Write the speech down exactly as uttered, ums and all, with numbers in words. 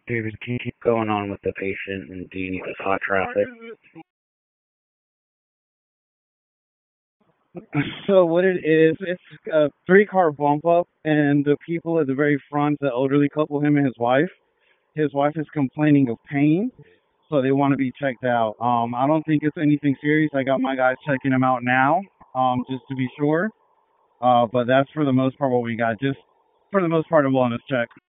David, can you keep going on with the patient, and do you need this hot traffic? So what it is, it's a three-car bump up, and the people at the very front, the elderly couple, him and his wife. His wife is complaining of pain, so they want to be checked out. Um, I don't think it's anything serious. I got my guys checking him out now, um, just to be sure. Uh, but that's for the most part what we got. Just for the most part, a wellness check.